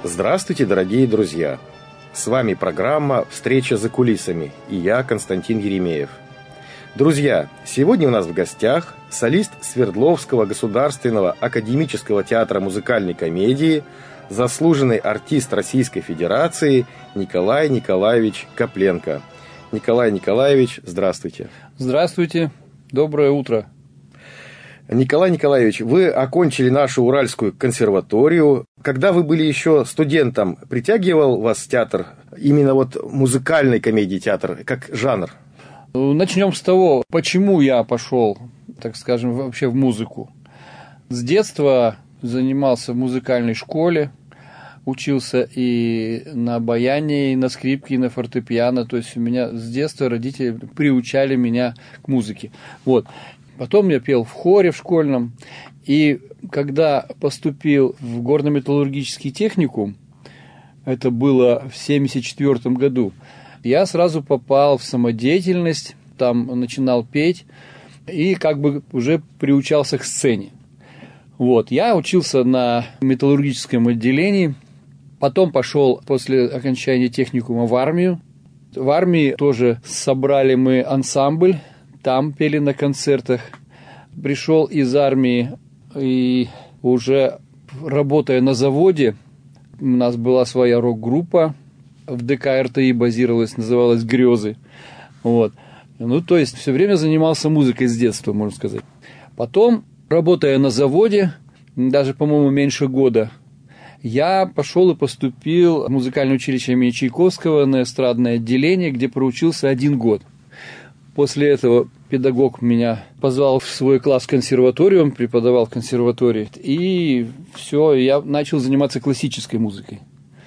Здравствуйте, дорогие друзья! С вами программа «Встреча за кулисами» и я, Константин Еремеев. Друзья, сегодня у нас в гостях солист Свердловского государственного академического театра музыкальной комедии, заслуженный артист Российской Федерации Николай Николаевич Копленко. Николай Николаевич, здравствуйте. Здравствуйте, доброе утро. Николай Николаевич, вы окончили нашу Уральскую консерваторию. Когда вы были еще студентом, притягивал вас театр, именно вот музыкальной комедии театр, как жанр? Начнем с того, почему я пошел, так скажем, вообще в музыку. С детства занимался в музыкальной школе, учился и на баяне, и на скрипке, и на фортепиано. То есть у меня с детства родители приучали меня к музыке. Вот. Потом я пел в хоре в школьном. И когда поступил в горно-металлургический техникум, это было в 1974 году, я сразу попал в самодеятельность, там начинал петь и как бы уже приучался к сцене. Вот. Я учился на металлургическом отделении, потом пошел после окончания техникума в армию. В армии тоже собрали мы ансамбль, там пели на концертах. Пришел из армии и уже работая на заводе, у нас была своя рок-группа, в ДК РТИ базировалась, называлась «Грезы». Вот. Ну, то есть, все время занимался музыкой с детства, можно сказать. Потом, работая на заводе, даже, по-моему, меньше года, я пошел и поступил в музыкальное училище имени Чайковского на эстрадное отделение, где проучился 1 год. После этого педагог меня позвал в свой класс в консерваторию, он преподавал в консерватории. И все, я начал заниматься классической музыкой.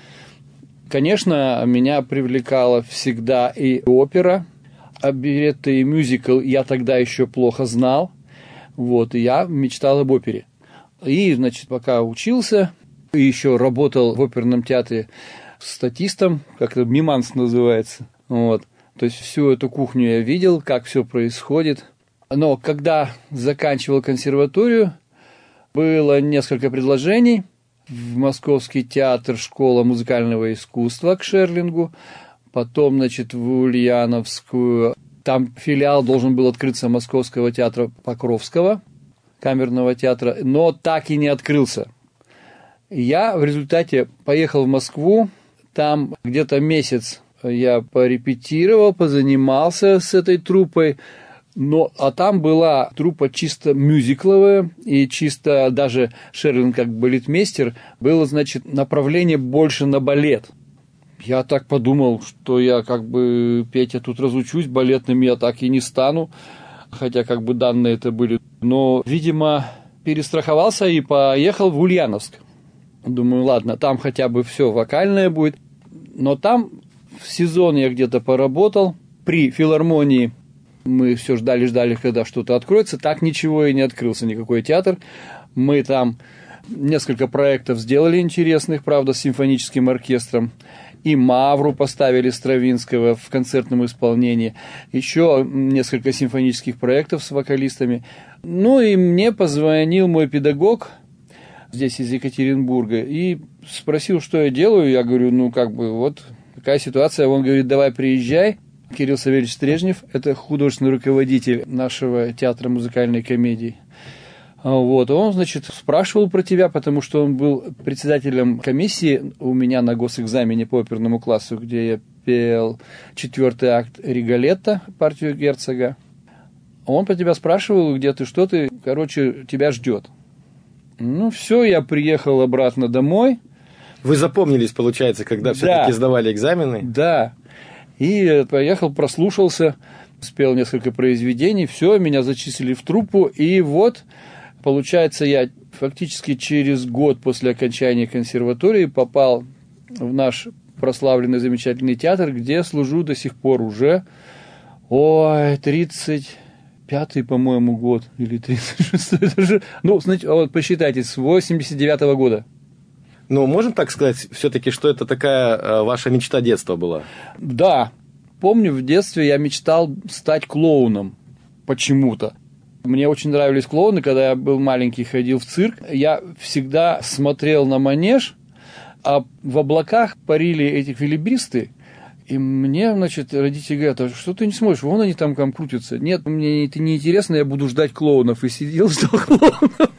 Конечно, меня привлекала всегда и опера, оперетта и мюзикл я тогда еще плохо знал. Вот, и я мечтал об опере. И, значит, пока учился, и еще работал в оперном театре статистом, как-то миманс называется, вот. То есть всю эту кухню я видел, как все происходит. Но когда заканчивал консерваторию, было несколько предложений в Московский театр, школа музыкального искусства к Шерлингу, потом, значит, в Ульяновскую. Там филиал должен был открыться Московского театра Покровского, камерного театра, но так и не открылся. Я в результате поехал в Москву, там где-то месяц я порепетировал, позанимался с этой труппой, а там была труппа чисто мюзикловая, и чисто даже Шерлинг как балетмейстер, было, значит, направление больше на балет. Я так подумал, что я как бы петь я тут разучусь, балетным я так и не стану, хотя как бы данные это были. Но, видимо, перестраховался и поехал в Ульяновск. Думаю, ладно, там хотя бы все вокальное будет, но там в сезон я где-то поработал. При филармонии мы все ждали, когда что-то откроется. Так ничего и не открылся, никакой театр. Мы там несколько проектов сделали интересных, правда, с симфоническим оркестром. И «Мавру» поставили Стравинского в концертном исполнении. Еще несколько симфонических проектов с вокалистами. Ну и мне позвонил мой педагог здесь из Екатеринбурга и спросил, что я делаю. Я говорю, вот такая ситуация. Он говорит, давай приезжай. Кирилл Савельевич Стрежнев, это художественный руководитель нашего театра музыкальной комедии. Вот, он, значит, спрашивал про тебя, потому что он был председателем комиссии у меня на госэкзамене по оперному классу, где я пел 4-й акт Риголетто, партию Герцога. Он про тебя спрашивал, где ты, что ты, тебя ждет. Ну, все, я приехал обратно домой. Вы запомнились, получается, когда все-таки сдавали экзамены? Да. И поехал, прослушался, спел несколько произведений, все, меня зачислили в труппу, и вот, получается, я фактически через год после окончания консерватории попал в наш прославленный замечательный театр, где служу до сих пор уже, 35-й, по-моему, год, или 36-й, вот посчитайте, с 89-го года. Ну, можем так сказать, все-таки, что это такая ваша мечта детства была? Да. Помню, в детстве я мечтал стать клоуном почему-то. Мне очень нравились клоуны, когда я был маленький, ходил в цирк. Я всегда смотрел на манеж, А в облаках парили эти эквилибристы, и мне, значит, родители говорят: а что ты не смотришь, вон они там крутятся. Нет, мне это не интересно, я буду ждать клоунов. И сидел, ждал клоунов.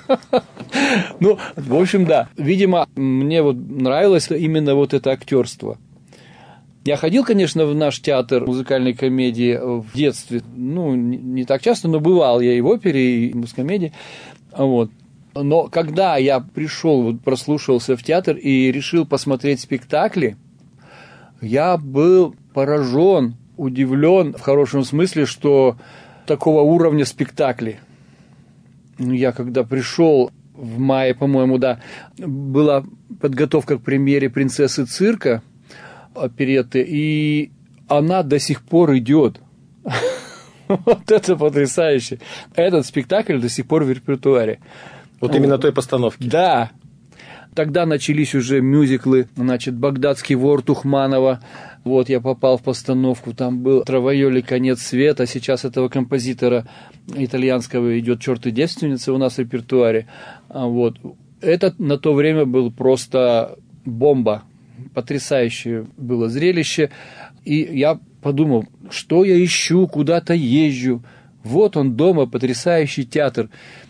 Ну, в общем, да. Видимо, мне вот нравилось именно вот это актерство. Я ходил, конечно, в наш театр музыкальной комедии в детстве. Ну, не так часто, но бывал я и в опере, и в музкомедии. Вот. Но когда я пришел, вот, прослушался в театр и решил посмотреть спектакли, я был поражен, удивлен в хорошем смысле, что такого уровня спектакли. Я когда пришел в мае, по-моему, да, была подготовка к премьере «Принцессы цирка», оперетты, и она до сих пор идет. Вот это потрясающе. Этот спектакль до сих пор в репертуаре. Вот именно той постановки. Да. Тогда начались уже мюзиклы, значит, «Багдадский вор» Тухманова. Вот я попал в постановку, там был «Травоёли. Конец света». Сейчас этого композитора итальянского идет «Чёрт и девственница» у нас в репертуаре. Вот. Это на то время был просто бомба. Потрясающее было зрелище. И я подумал, что я ищу, куда-то езжу. Вот он дома, потрясающий театр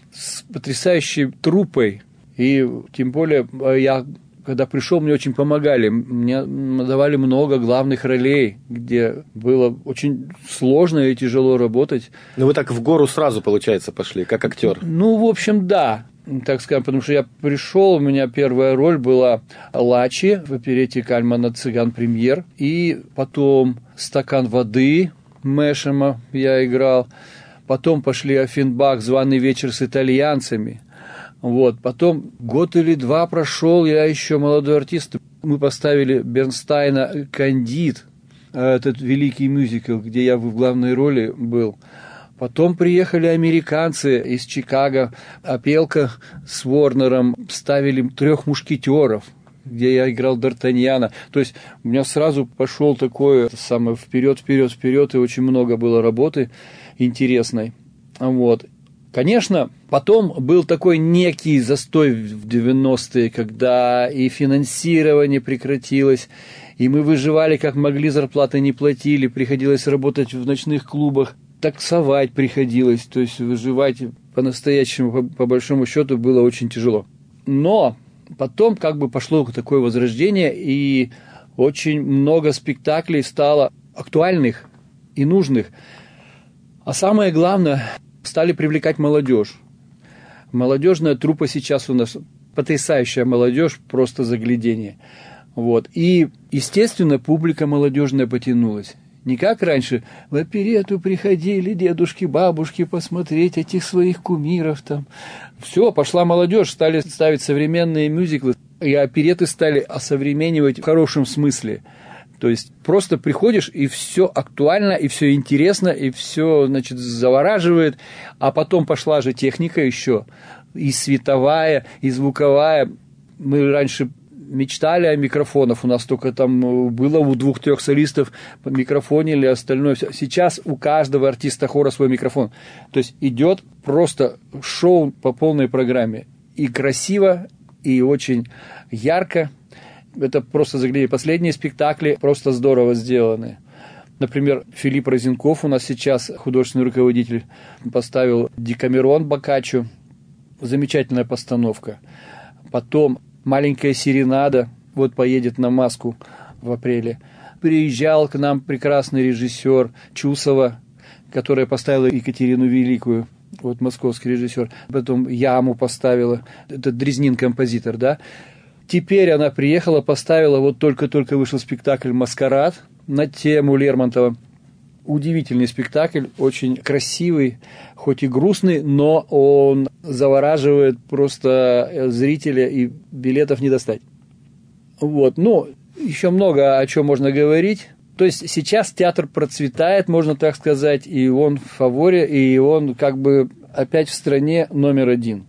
с потрясающей труппой. И тем более я, когда пришел, мне очень помогали. Мне давали много главных ролей, где было очень сложно и тяжело работать. Ну, вы так в гору сразу, получается, пошли, как актер. Ну, в общем, да. Так скажем, потому что я пришел, у меня первая роль была Лачи в оперете Кальмана «Цыган-премьер». И потом «Стакан воды» Мэшема я играл. Потом пошли Оффенбах «Званый вечер с итальянцами». Вот. Потом год или два прошел, я еще молодой артист. Мы поставили Бернстайна «Кандид», этот великий мюзикл, где я в главной роли был. Потом приехали американцы из Чикаго, опелка с Ворнером, ставили «Трех мушкетеров», где я играл Д'Артаньяна. То есть у меня сразу пошел такой самый вперед, и очень много было работы интересной. Вот. Конечно, потом был такой некий застой в 90-е, когда и финансирование прекратилось, и мы выживали как могли, зарплаты не платили, приходилось работать в ночных клубах. Таксовать приходилось, то есть выживать по-настоящему, по большому счету, было очень тяжело. Но потом как бы пошло такое возрождение, и очень много спектаклей стало актуальных и нужных. А самое главное, стали привлекать молодежь. Молодежная труппа сейчас у нас потрясающая молодежь, просто заглядение. Вот. И, естественно, публика молодежная потянулась. Не как раньше, в оперетту приходили дедушки, бабушки посмотреть этих своих кумиров там. Все, пошла молодежь, стали ставить современные мюзиклы, и оперетты стали осовременивать в хорошем смысле. То есть просто приходишь, и все актуально, и все интересно, и все, значит, завораживает. А потом пошла же техника еще, и световая, и звуковая. Мы раньше мечтали о микрофонах, у нас только там было у 2-3 солистов микрофонили, остальное. Сейчас у каждого артиста хора свой микрофон. То есть идет просто шоу по полной программе. И красиво, и очень ярко. Это просто загляни. Последние спектакли просто здорово сделаны. Например, Филипп Розенков у нас сейчас художественный руководитель поставил «Декамерон» Боккаччо. Замечательная постановка. Потом «Маленькая серенада» вот поедет на «Маску» в апреле. Приезжал к нам прекрасный режиссер Чусова, которая поставила Екатерину Великую. Вот московский режиссер. Потом «Яму» поставила. Это Дрезнин композитор, да? Теперь она приехала, поставила, вот только-только вышел спектакль «Маскарад» на тему Лермонтова. Удивительный спектакль, очень красивый, хоть и грустный, но он завораживает просто зрителя, и билетов не достать. Вот, ну, еще много о чем можно говорить. То есть сейчас театр процветает, можно так сказать, и он в фаворе, и он как бы опять в стране номер один.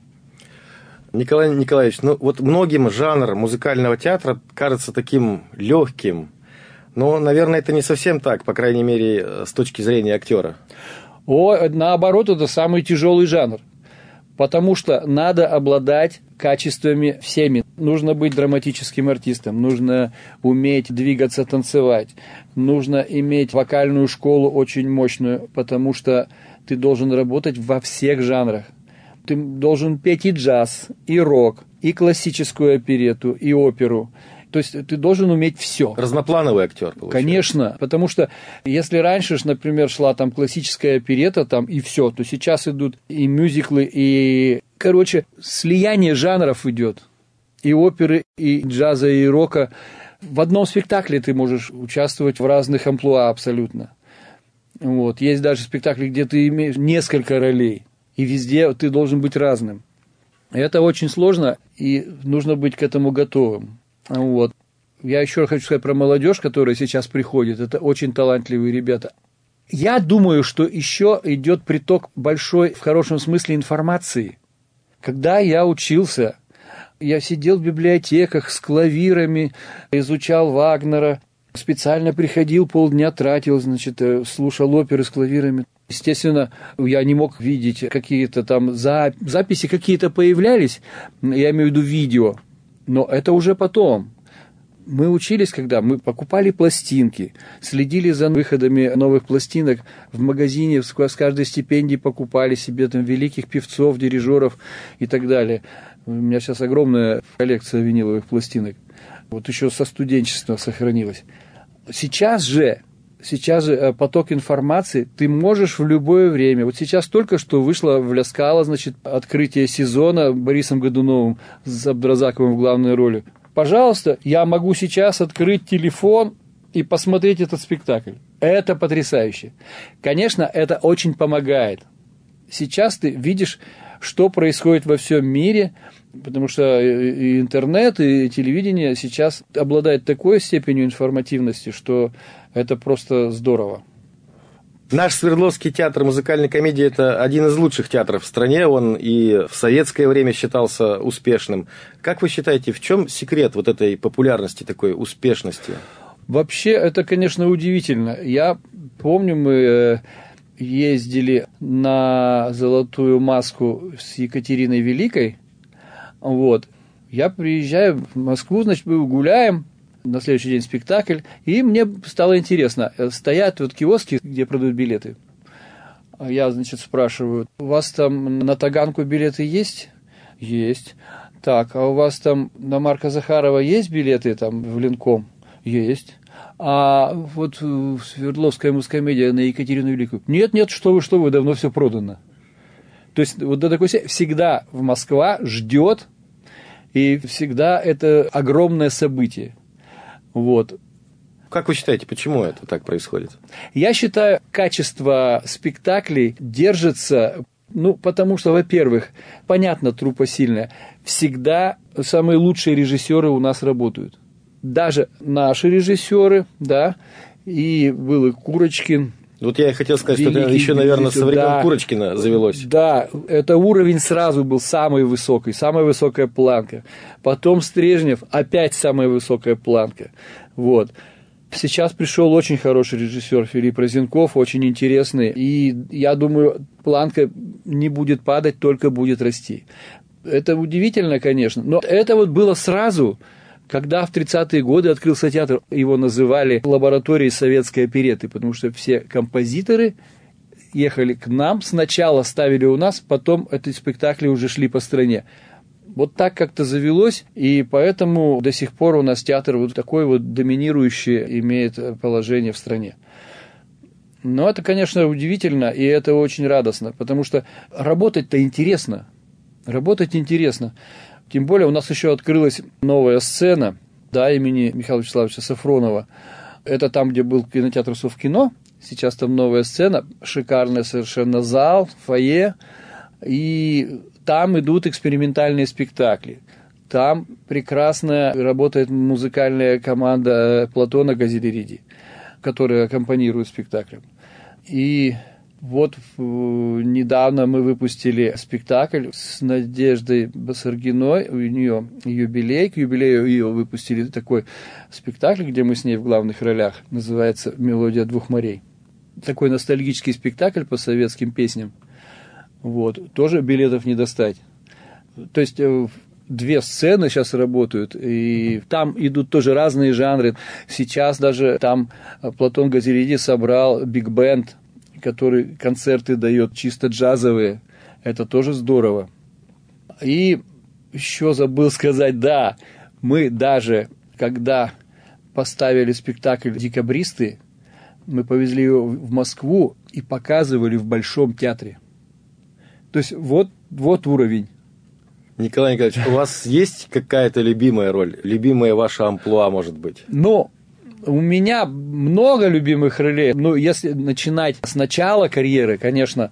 Николай Николаевич, ну вот многим жанр музыкального театра кажется таким легким, но, наверное, это не совсем так, по крайней мере, с точки зрения актера. Наоборот, это самый тяжелый жанр, Потому что надо обладать качествами всеми. Нужно быть драматическим артистом, нужно уметь двигаться, танцевать, нужно иметь вокальную школу очень мощную, потому что ты должен работать во всех жанрах. Ты должен петь и джаз, и рок, и классическую оперетту, и оперу. То есть ты должен уметь все. Разноплановый актер, получается. Конечно, потому что если раньше, например, шла там классическая оперетта там, и все, то сейчас идут и мюзиклы, и, короче, слияние жанров идет. И оперы, и джаза, и рока. В одном спектакле ты можешь участвовать в разных амплуа абсолютно. Вот. Есть даже спектакли, где ты имеешь несколько ролей, и везде ты должен быть разным. Это очень сложно, и нужно быть к этому готовым. Вот. Я еще хочу сказать про молодежь, которая сейчас приходит. Это очень талантливые ребята. Я думаю, что еще идет приток большой, в хорошем смысле, информации. Когда я учился, я сидел в библиотеках с клавирами, изучал Вагнера, специально приходил, полдня тратил, значит, слушал оперы с клавирами. Естественно, я не мог видеть какие-то там записи, какие-то появлялись, я имею в виду видео. Но это уже потом. Мы учились, когда мы покупали пластинки, следили за выходами новых пластинок в магазине, с каждой стипендии покупали себе там великих певцов, дирижеров и так далее. У меня сейчас огромная коллекция виниловых пластинок. Вот еще со студенчества сохранилась. Сейчас же поток информации ты можешь в любое время. Вот сейчас только что вышло в Ля Скала, значит, открытие сезона Борисом Годуновым с Абдразаковым в главной роли. Пожалуйста, я могу сейчас открыть телефон и посмотреть этот спектакль. Это потрясающе. Конечно, это очень помогает. Сейчас ты видишь, что происходит во всем мире, потому что и интернет, и телевидение сейчас обладают такой степенью информативности, что это просто здорово. Наш Свердловский театр музыкальной комедии – это один из лучших театров в стране. Он и в советское время считался успешным. Как вы считаете, в чем секрет вот этой популярности, такой успешности? Вообще, это, конечно, удивительно. Я помню, мы ездили на «Золотую маску» с Екатериной Великой. Вот. Я приезжаю в Москву, значит, мы гуляем. На следующий день спектакль, и мне стало интересно. Стоят вот киоски, где продают билеты. Я, значит, спрашиваю, у вас там на Таганку билеты есть? Есть. Так, а у вас там на Марка Захарова есть билеты там в Ленком? Есть. А вот Свердловская мускомедия на Екатерину Великую? Нет, что вы, давно все продано. То есть вот до такой всегда Москва ждет, и всегда это огромное событие. Вот. Как вы считаете, почему это так происходит? Я считаю, качество спектаклей держится, потому что, во-первых, понятно, труппа сильная. Всегда самые лучшие режиссеры у нас работают. Даже наши режиссеры, да, и был и Курочкин. Вот я и хотел сказать, что это еще, наверное, со времен Курочкина завелось. Да, это уровень сразу был самый высокий, самая высокая планка. Потом Стрежнев, опять самая высокая планка. Вот. Сейчас пришел очень хороший режиссер Филипп Розенков, очень интересный. И я думаю, планка не будет падать, только будет расти. Это удивительно, конечно, но это вот было сразу. Когда в 30-е годы открылся театр, его называли лабораторией советской оперетты, потому что все композиторы ехали к нам, сначала ставили у нас, потом эти спектакли уже шли по стране. Вот так как-то завелось, и поэтому до сих пор у нас театр вот такой вот доминирующий имеет положение в стране. Но это, конечно, удивительно, и это очень радостно, потому что работать-то интересно. Работать интересно. Тем более у нас еще открылась новая сцена, да, имени Михаила Вячеславовича Сафронова. Это там, где был кинотеатр Совкино. Сейчас там новая сцена, шикарный совершенно зал, фойе. И там идут экспериментальные спектакли. Там прекрасно работает музыкальная команда Платона Газидериди, которая аккомпанирует спектаклям. И вот недавно мы выпустили спектакль с Надеждой Басаргиной, у нее юбилей, к юбилею ее выпустили такой спектакль, где мы с ней в главных ролях, называется «Мелодия двух морей». Такой ностальгический спектакль по советским песням. Вот, тоже билетов не достать. То есть 2 сцены сейчас работают, и там идут тоже разные жанры. Сейчас даже там Платон Газериди собрал биг-бенд, который концерты дает чисто джазовые. Это тоже здорово. И еще забыл сказать, да, мы даже, когда поставили спектакль «Декабристы», мы повезли его в Москву и показывали в Большом театре. То есть вот уровень. Николай Николаевич, у вас есть какая-то любимая роль? Любимая ваша амплуа, может быть? Ну, у меня много любимых ролей. Ну, если начинать с начала карьеры, конечно,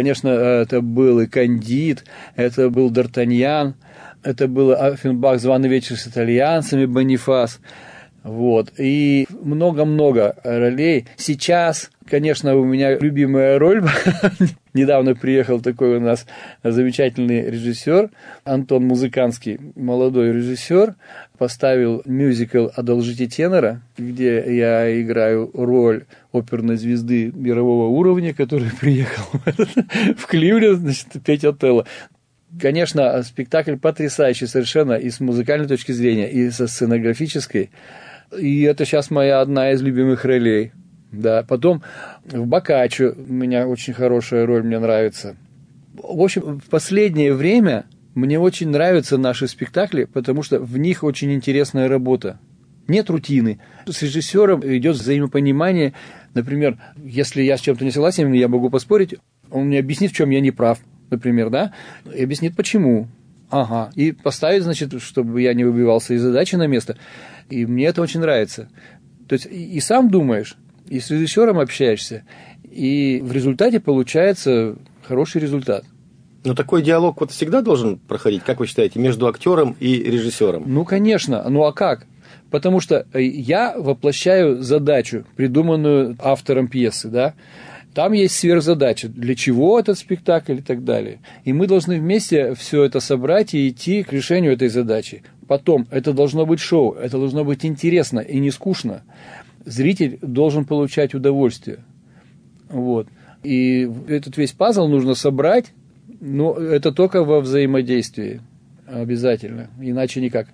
это был и Кандид, это был Д'Артаньян, это был Оффенбах «Званый вечер с итальянцами», Бонифас. Вот. И много-много ролей. Сейчас, конечно, у меня любимая роль. Недавно приехал такой у нас замечательный режиссер Антон Музыканский, молодой режиссер, поставил мюзикл «Одолжите тенора», где я играю роль оперной звезды мирового уровня, который приехал в Кливленд, значит, петь Отелло. Конечно, спектакль потрясающий совершенно и с музыкальной точки зрения, и со сценографической. И это сейчас моя одна из любимых ролей. Да. Потом в «Боккаччо» у меня очень хорошая роль, мне нравится. В общем, в последнее время мне очень нравятся наши спектакли, потому что в них очень интересная работа. Нет рутины. С режиссером идет взаимопонимание. Например, если я с чем-то не согласен, я могу поспорить, он мне объяснит, в чем я не прав, например, да, и объяснит, почему. Ага. И поставить, значит, чтобы я не выбивался из задачи на место. И мне это очень нравится. То есть и сам думаешь, и с режиссером общаешься, и в результате получается хороший результат. Но такой диалог вот всегда должен проходить, как вы считаете, между актером и режиссером? Ну, конечно. Ну, а как? Потому что я воплощаю задачу, придуманную автором пьесы, да. Там есть сверхзадача, для чего этот спектакль и так далее. И мы должны вместе все это собрать и идти к решению этой задачи. Потом, это должно быть шоу, это должно быть интересно и не скучно. Зритель должен получать удовольствие. Вот. И этот весь пазл нужно собрать, но это только во взаимодействии обязательно, иначе никак.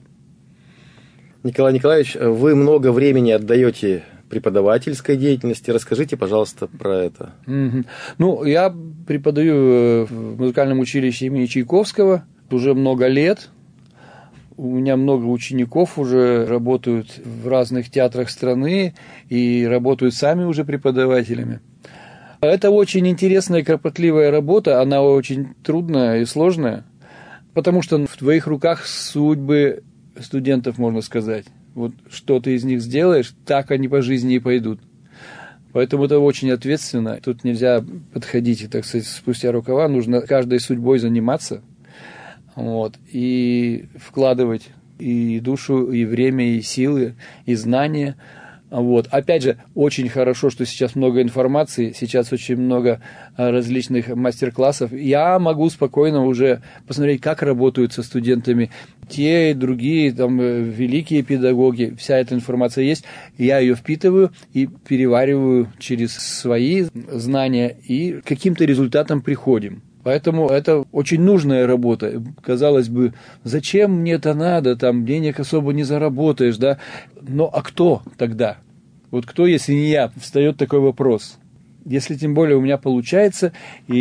Николай Николаевич, вы много времени отдаете преподавательской деятельности. Расскажите, пожалуйста, про это. Ну, я преподаю в музыкальном училище имени Чайковского уже много лет. У меня много учеников уже работают в разных театрах страны и работают сами уже преподавателями. Это очень интересная и кропотливая работа, она очень трудная и сложная, потому что в твоих руках судьбы студентов, можно сказать. Вот что ты из них сделаешь, так они по жизни и пойдут. Поэтому это очень ответственно. Тут нельзя подходить, так сказать, спустя рукава. Нужно каждой судьбой заниматься. Вот, и вкладывать и душу, и время, и силы, и знания. Вот. Опять же, очень хорошо, что сейчас много информации, сейчас очень много различных мастер-классов. Я могу спокойно уже посмотреть, как работают со студентами те и другие там, великие педагоги. Вся эта информация есть. Я ее впитываю и перевариваю через свои знания, и к каким-то результатам приходим. Поэтому это очень нужная работа. Казалось бы, зачем мне это надо, там денег особо не заработаешь, да? Но а кто тогда? Вот кто, если не я? Встает такой вопрос. Если тем более у меня получается,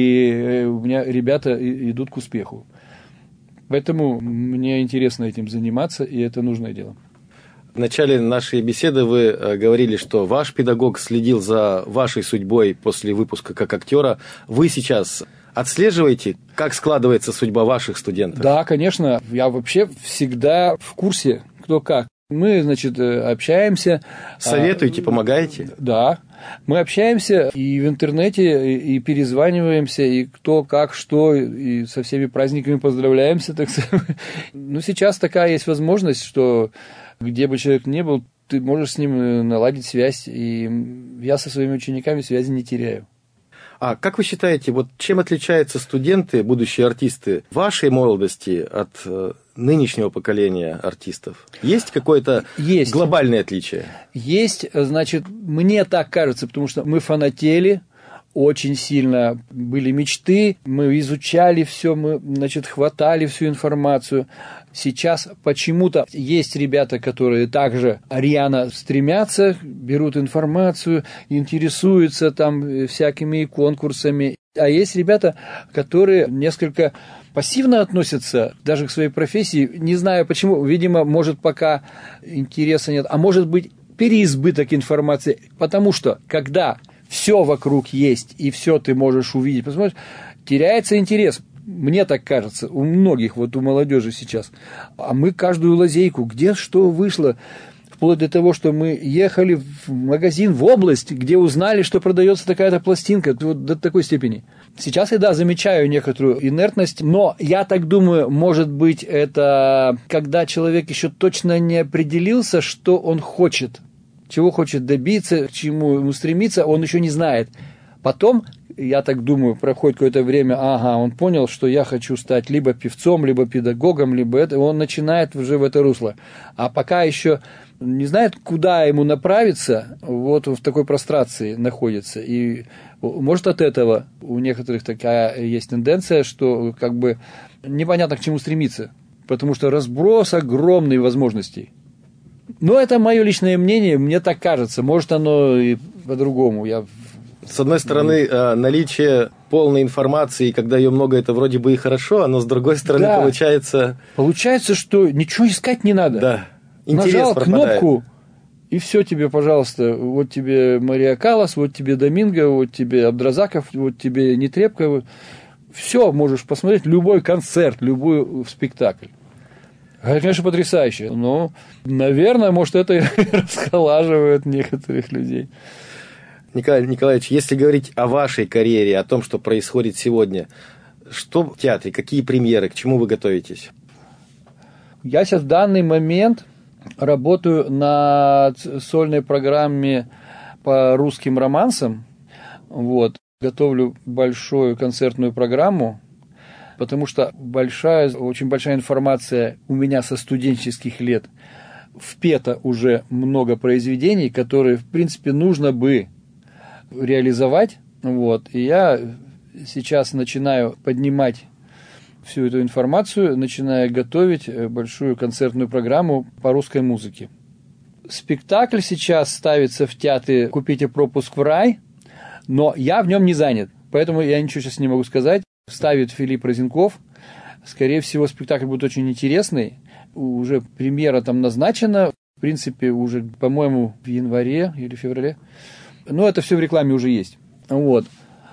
и у меня ребята идут к успеху. Поэтому мне интересно этим заниматься, и это нужное дело. В начале нашей беседы вы говорили, что ваш педагог следил за вашей судьбой после выпуска как актера. Вы сейчас отслеживаете, как складывается судьба ваших студентов? Да, конечно. Я вообще всегда в курсе, кто как. Мы, значит, общаемся. Советуете, помогаете? Да. Мы общаемся и в интернете, и перезваниваемся, и кто, как, что, и со всеми праздниками поздравляемся, так сказать. Ну, сейчас такая есть возможность, что где бы человек ни был, ты можешь с ним наладить связь, и я со своими учениками связи не теряю. А как вы считаете, вот чем отличаются студенты, будущие артисты вашей молодости от нынешнего поколения артистов? Есть какое-то глобальное отличие? Есть, значит, мне так кажется, потому что мы фанатели очень сильно были мечты, мы изучали все, мы, значит, хватали всю информацию. Сейчас почему-то есть ребята, которые также рьяно стремятся, берут информацию, интересуются там всякими конкурсами. А есть ребята, которые несколько пассивно относятся даже к своей профессии, не знаю почему, видимо, может, пока интереса нет, а может быть, переизбыток информации, потому что, когда все вокруг есть, и все ты можешь увидеть, посмотреть, теряется интерес. Мне так кажется, у многих, вот у молодежи сейчас. А мы каждую лазейку, где что вышло, вплоть до того, что мы ехали в магазин в область, где узнали, что продается такая-то пластинка, вот до такой степени. Сейчас я, да, замечаю некоторую инертность, но я так думаю, может быть, это когда человек еще точно не определился, что он хочет, чего хочет добиться, к чему ему стремиться, он еще не знает. Потом, я так думаю, проходит какое-то время, он понял, что я хочу стать либо певцом, либо педагогом, либо это, он начинает уже в это русло. А пока еще не знает, куда ему направиться, вот в такой прострации находится. И может от этого у некоторых такая есть тенденция, что как бы непонятно к чему стремиться, потому что разброс огромных возможностей. Но это мое личное мнение, мне так кажется, может оно и по-другому. С одной стороны, наличие полной информации, когда ее много, это вроде бы и хорошо, но с другой стороны, да, получается, что ничего искать не надо. Да. Интерес нажал пропадает. Кнопку, и все тебе, пожалуйста, вот тебе Мария Каллас, вот тебе Доминго, вот тебе Абдразаков, вот тебе Нетребко. Все можешь посмотреть, любой концерт, любой спектакль. Это, конечно, потрясающе, но, наверное, может, это и расхолаживает некоторых людей. Николай Николаевич, если говорить о вашей карьере, о том, что происходит сегодня, что в театре, какие премьеры, к чему вы готовитесь? Я сейчас в данный момент работаю над сольной программе по русским романсам. Вот. Готовлю большую концертную программу, потому что очень большая информация у меня со студенческих лет. Впето уже много произведений, которые, в принципе, нужно бы реализовать. Вот. И я сейчас начинаю поднимать всю эту информацию, начиная готовить большую концертную программу по русской музыке. Спектакль сейчас ставится в театре «Купите пропуск в рай», но я в нем не занят, поэтому я ничего сейчас не могу сказать. Ставит Филипп Розенков. Скорее всего, спектакль будет очень интересный. Уже премьера там назначена, в принципе, уже, по-моему, в январе или феврале. Но это все в рекламе уже есть. Вот.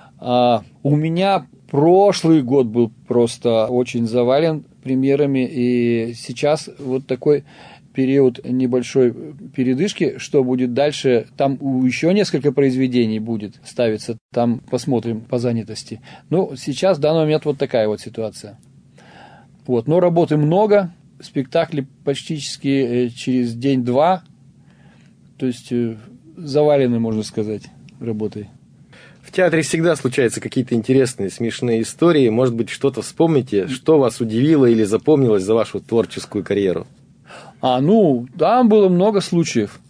У меня прошлый год был просто очень завален премьерами, и сейчас вот такой период небольшой передышки, что будет дальше, там еще несколько произведений будет ставиться, там посмотрим по занятости. Ну, сейчас в данный момент вот такая вот ситуация. Вот, но работы много, спектакли почти через день-два, то есть завалены, можно сказать, работой. В театре всегда случаются какие-то интересные, смешные истории. Может быть, что-то вспомните, что вас удивило или запомнилось за вашу творческую карьеру? Там было много случаев.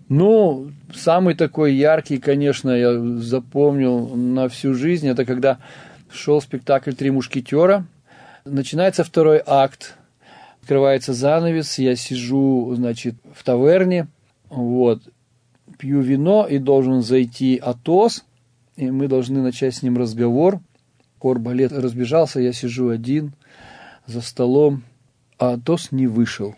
Самый такой яркий, конечно, я запомнил на всю жизнь, это когда шел спектакль «Три мушкетера». Начинается второй акт, открывается занавес, я сижу, в таверне, пью вино, и должен зайти Атос, и мы должны начать с ним разговор. Хор-балет разбежался, я сижу один за столом, а Атос не вышел.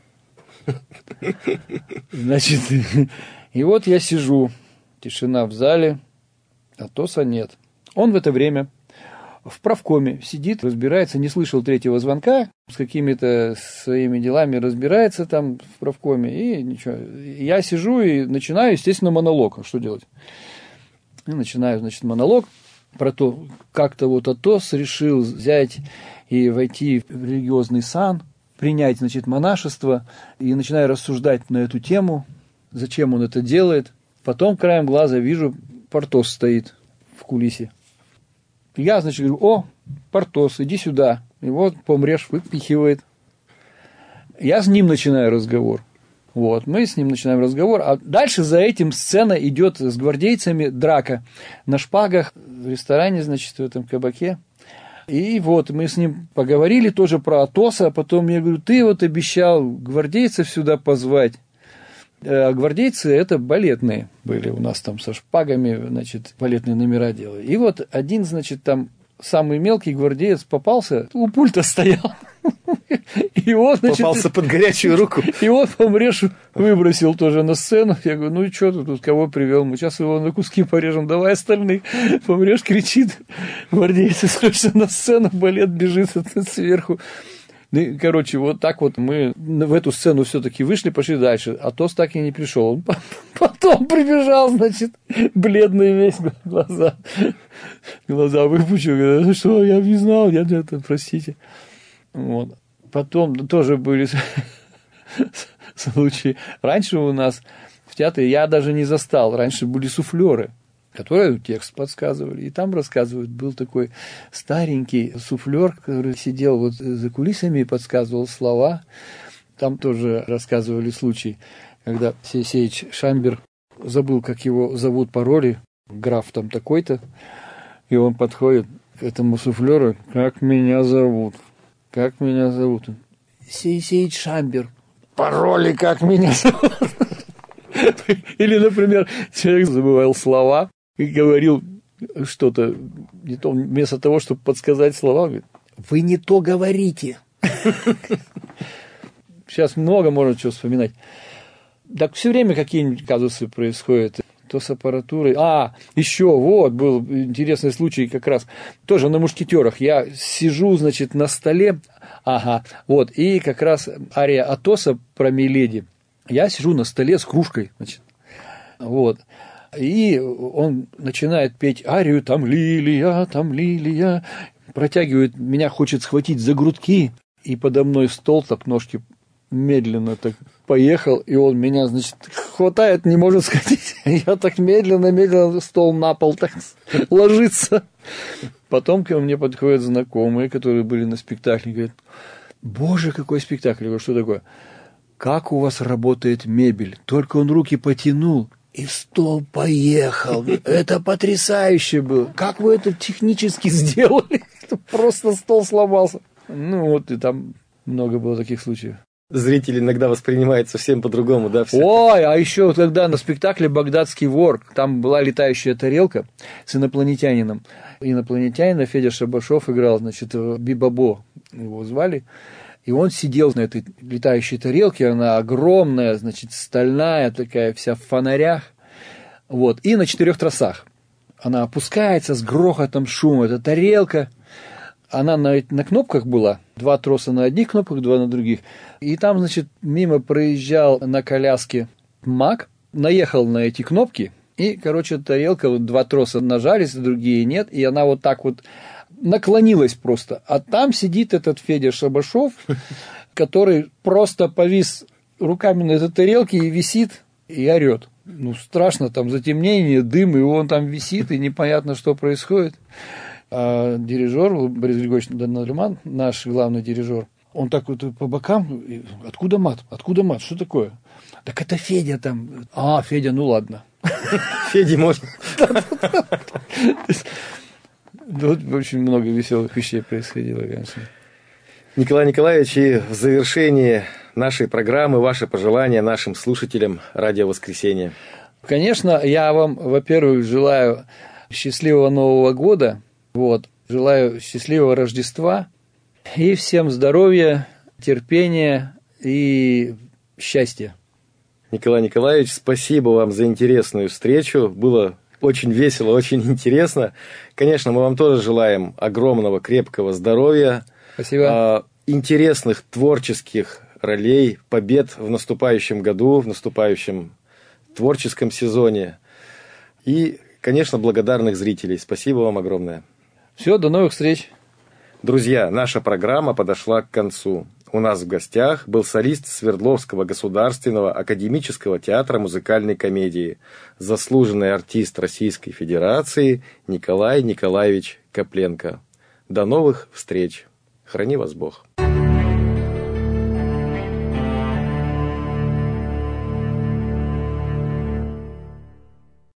И вот я сижу, тишина в зале, Атоса нет. Он в это время в правкоме сидит, разбирается, не слышал третьего звонка, с какими-то своими делами разбирается там в правкоме, и ничего. Я сижу и начинаю, естественно, монолог. Что делать? И начинаю, монолог про то, как-то Атос решил взять и войти в религиозный сан, принять, монашество, и начинаю рассуждать на эту тему, зачем он это делает. Потом краем глаза вижу, Портос стоит в кулисе. Я, говорю: Портос, иди сюда. И вот помрешь, выпихивает. Я с ним начинаю разговор. Вот, мы с ним начинаем разговор, а дальше за этим сцена идет с гвардейцами, драка на шпагах в ресторане, значит, в этом кабаке. И вот мы с ним поговорили тоже про Атоса, а потом я говорю, ты вот обещал гвардейцев сюда позвать. А гвардейцы это балетные были у нас там со шпагами, значит, балетные номера делали. И вот один, значит, там самый мелкий гвардеец попался, у пульта стоял. И он, значит, попался под горячую руку. И он помреж выбросил тоже на сцену. Я говорю, ну и что ты тут, кого привел? Мы сейчас его на куски порежем, давай остальных. Помреж кричит, гвардейцы срочно на сцену, балет бежит сверху. Ну, короче, вот так вот мы в эту сцену все-таки вышли, пошли дальше. Атос так и не пришел. Он потом прибежал, значит, бледный весь, глаза выпучил. Говорит, ну что, я не знал, я это, простите. Вот. Потом тоже были случаи. Раньше у нас в театре я даже не застал. Раньше были суфлеры, которые текст подсказывали. И там рассказывают, был такой старенький суфлер, который сидел вот за кулисами и подсказывал слова. Там тоже рассказывали случай, когда Сеич Шамбер забыл, как его зовут по роли, граф там такой-то, и он подходит к этому суфлеру, как меня зовут. Как меня зовут? Сеич Шамбер. По роли как меня зовут. Или, например, человек забывал слова и говорил что-то не то, вместо того, чтобы подсказать слова, говорит, вы не то говорите. Сейчас много можно чего вспоминать. Так все время какие-нибудь казусы происходят. То с аппаратурой. Еще вот был интересный случай как раз. Тоже на «Мушкетерах». Я сижу, значит, на столе. Вот. И как раз ария Атоса про Миледи. Я сижу на столе с кружкой, значит. Вот. И он начинает петь арию, там лилия, протягивает, меня хочет схватить за грудки, и подо мной стол, так ножки медленно так поехал, и он меня, значит, хватает, не может схватить. Я так медленно стол на пол так ложится. Потом ко мне подходят знакомые, которые были на спектакле, говорят, боже, какой спектакль, я говорю, что такое? Как у вас работает мебель? Только он руки потянул, и стол поехал. Это потрясающе было. Как вы это технически сделали? Просто стол сломался. Ну вот, и там много было таких случаев. Зритель иногда воспринимает совсем по-другому, да? Ой, а еще когда на спектакле «Багдадский вор», там была летающая тарелка с инопланетянином. Инопланетянина Федя Шабашов играл, значит, Бибабо его звали. И он сидел на этой летающей тарелке, она огромная, значит, стальная такая, вся в фонарях. Вот, и на 4 тросах. Она опускается с грохотом, шумом. Эта тарелка, она на кнопках была. 2 троса на одних кнопках, 2 на других. И там, значит, мимо проезжал на коляске маг, наехал на эти кнопки. И, короче, тарелка, вот 2 троса нажались, другие нет. И она вот так вот наклонилась просто. А там сидит этот Федя Шабашов, который просто повис руками на этой тарелке и висит, и орет. Ну, страшно, там затемнение, дым, и он там висит, и непонятно, что происходит. А дирижер, Борис Григорьевич Надлиман, наш главный дирижер, он так вот по бокам, откуда мат, что такое? Так это Федя там. Федя, ну ладно. Феде можно. Тут очень много веселых вещей происходило, конечно. Николай Николаевич, и в завершении нашей программы ваши пожелания нашим слушателям «Радио Воскресенье». Конечно, я вам, во-первых, желаю счастливого Нового года, вот, желаю счастливого Рождества и всем здоровья, терпения и счастья. Николай Николаевич, спасибо вам за интересную встречу. Было очень весело, очень интересно. Конечно, мы вам тоже желаем огромного, крепкого здоровья. Спасибо. Интересных творческих ролей, побед в наступающем году, в наступающем творческом сезоне. И, конечно, благодарных зрителей. Спасибо вам огромное. Все, до новых встреч. Друзья, наша программа подошла к концу. У нас в гостях был солист Свердловского государственного академического театра музыкальной комедии, заслуженный артист Российской Федерации Николай Николаевич Копленко. До новых встреч. Храни вас Бог.